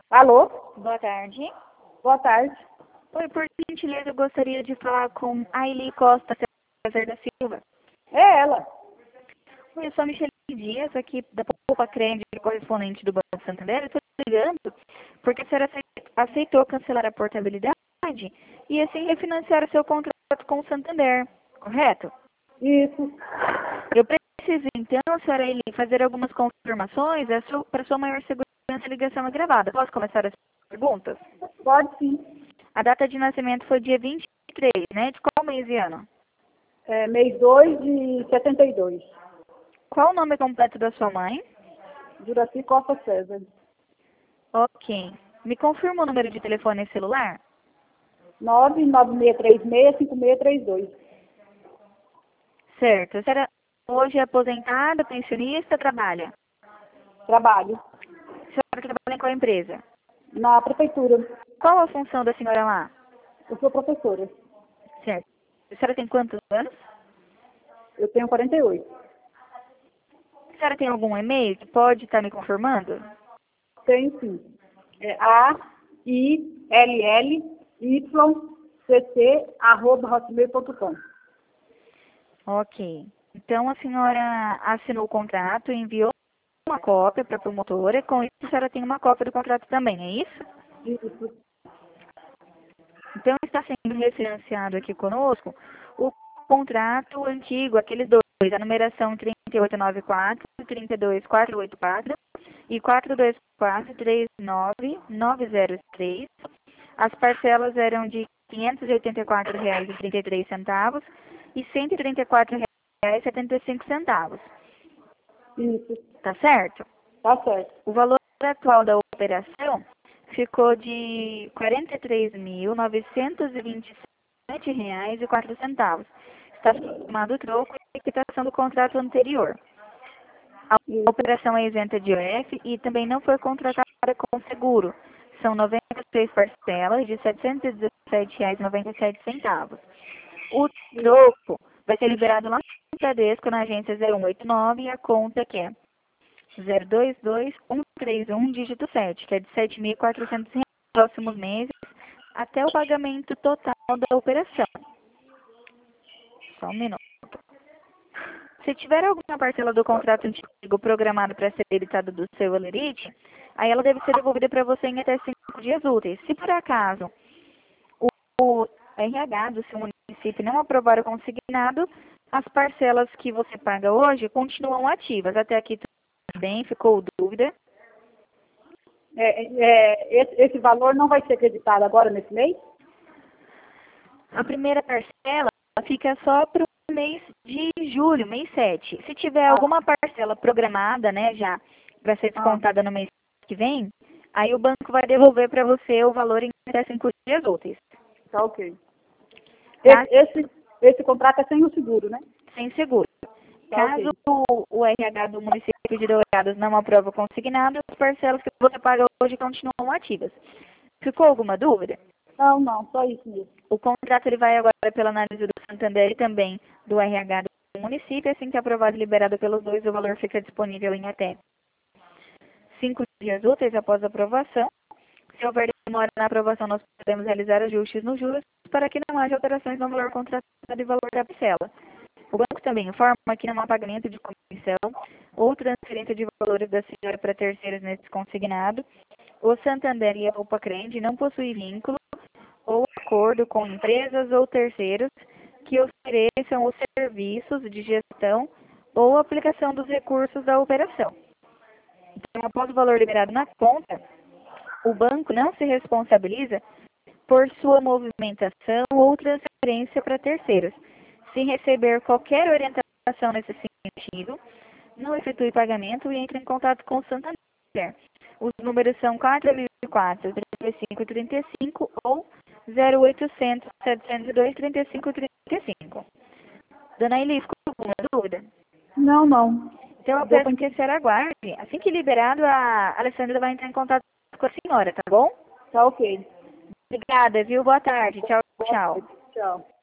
Alô? Boa tarde. Boa tarde. Oi, por gentileza, eu gostaria de falar com Aile Costa César da Silva. É ela. Oi, eu sou a Michele Dias, aqui da Poupa Crédito, correspondente do Banco Santander. Estou ligando porque a senhora aceitou cancelar a portabilidade e assim refinanciar o seu contrato com o Santander, correto? Isso. Eu preciso, então, senhora Aile, fazer algumas confirmações para sua maior segurança. A ligação é gravada. Posso começar as perguntas? Pode sim. A data de nascimento foi dia 23, né? De qual mês e ano? Mês 2 de 72. Qual o nome completo da sua mãe? Juraci Costa César. Ok. Me confirma o número de telefone e celular? 996365632. Certo. A senhora hoje é aposentada, pensionista, trabalha? Trabalho A senhora trabalha em qual empresa? na prefeitura. Qual a função da senhora lá? Eu sou professora. Certo. A senhora tem quantos anos? Eu tenho 48. A senhora tem algum e-mail que pode estar me confirmando? Tenho sim. AILLYCC@hotmail.com. Ok. Então a senhora assinou o contrato, enviou uma cópia para a promotora. Com isso, a senhora tem uma cópia do contrato também, é isso? Isso. Então, está sendo refinanciado aqui conosco o contrato antigo, aqueles dois, a numeração 3894, 32484 e 424-39903. As parcelas eram de R$ 584,33 e R$ 134,75. Isso. Tá certo? Tá certo. O valor atual da operação ficou de R$ 43.927,04. Está somado o troco e a quitação do contrato anterior. A Isso. operação é isenta de IOF e também não foi contratada com seguro. São 93 parcelas de R$ 717,97. O troco vai ser liberado lá no Bradesco, na agência 0189, e a conta que é 022131, dígito 7, que é de R$ 7.400 nos próximos meses, até o pagamento total da operação. Só um minuto. Se tiver alguma parcela do contrato antigo programada para ser debitada do seu Olerite, aí ela deve ser devolvida para você em até 5 dias úteis. Se por acaso o RH do seu município não aprovar o consignado, as parcelas que você paga hoje continuam ativas. Até aqui tudo bem? Ficou dúvida? Esse valor não vai ser acreditado agora nesse mês? A primeira parcela fica só para o mês de julho, mês 7. Se tiver alguma parcela programada, né, já para ser descontada no mês que vem, aí o banco vai devolver para você o valor em até 5 dias úteis. Tá ok. Tá? Esse contrato é sem o seguro, né? Sem seguro. Tá Caso ok. o RH do município de Dourados não aprove o consignado, as parcelas que você paga hoje continuam ativas. Ficou alguma dúvida? Não, só isso mesmo. O contrato ele vai agora pela análise do Santander e também do RH do município. Assim que aprovado e liberado pelos dois, o valor fica disponível em até 5 dias úteis após a aprovação. Se houver demora na aprovação, nós podemos realizar ajustes nos juros para que não haja alterações no valor contratado e valor da parcela. O banco também informa que não há pagamento de comissão ou transferência de valores da senhora para terceiros nesse consignado. O Santander e a Poupa Crédito não possuem vínculo ou acordo com empresas ou terceiros que ofereçam os serviços de gestão ou aplicação dos recursos da operação. Então, após o valor liberado na conta, o banco não se responsabiliza por sua movimentação ou transferência para terceiros. Se receber qualquer orientação nesse sentido, não efetue pagamento e entre em contato com o Santander. Os números são 4004 3535 ou 0800 702 3535. Dona Eli, ficou alguma dúvida? Não. Então eu Deu peço pra que a senhora aguarde. Assim que liberado, a Alessandra vai entrar em contato com a senhora, tá bom? Tá ok. Obrigada, viu? Boa tarde. Tchau, tchau. Tchau.